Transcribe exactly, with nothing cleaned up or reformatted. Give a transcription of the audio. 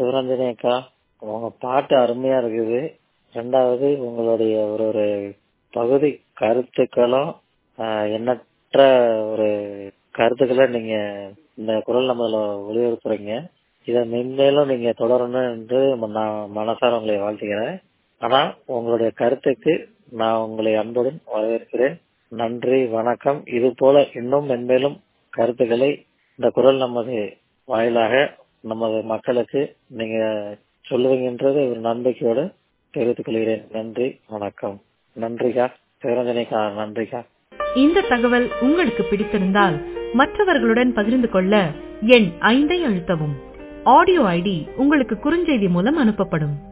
சிவரஞ்சனி அக்கா, உங்க பாட்டு அருமையா இருக்குது. ரெண்டாவது உங்களுடைய ஒரு ஒரு பகுதி கருத்துக்களும் ஆஹ், எண்ணற்ற ஒரு கருத்துக்களை நீங்க இந்த குரல் நம்மள ஒளிபரப்புறீங்க. இதை மென்மேலும் நீங்க தொடரணும் என்று நான் மனசார உங்களை வாழ்த்துகிறேன். ஆனா உங்களுடைய கருத்துக்கு நான் உங்களை அன்புடன் வரவேற்கிறேன். நன்றி, வணக்கம். இது போல இன்னும் மென்மேலும் கருத்துக்களை இந்த குரல் நமது வாயிலாக நமது மக்களுக்கு நீங்க சொல்லுவீங்கன்றது ஒரு நம்பிக்கையோடு தெரிவித்துக் கொள்கிறேன். நன்றி, வணக்கம். நன்றிக்கா, சிவரஞ்சனிக்கா, நன்றிக்கா. இந்த தகவல் உங்களுக்கு பிடித்திருந்தால் மற்றவர்களுடன் பகிர்ந்து கொள்ள எண் ஐந்தை அழுத்தவும். ஆடியோ ஐடி உங்களுக்கு குறுஞ்செய்தி மூலம் அனுப்பப்படும்.